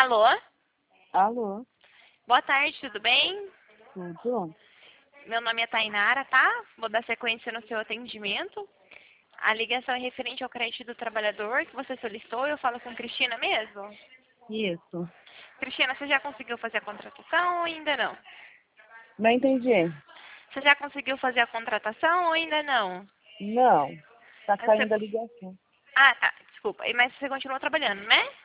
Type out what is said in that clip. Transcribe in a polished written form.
Alô? Alô, Boa tarde, tudo bem? tudo? Meu nome é Tainara, tá? Vou dar sequência no seu atendimento. A ligação é referente ao crédito do trabalhador que você solicitou. Eu falo com Cristina mesmo? Isso. Cristina, você já conseguiu fazer a contratação ou ainda não? Não entendi. Você já conseguiu fazer a contratação ou ainda não? Não, tá Você- caindo a ligação. Ah, tá. Desculpa. Mas você continua trabalhando, né?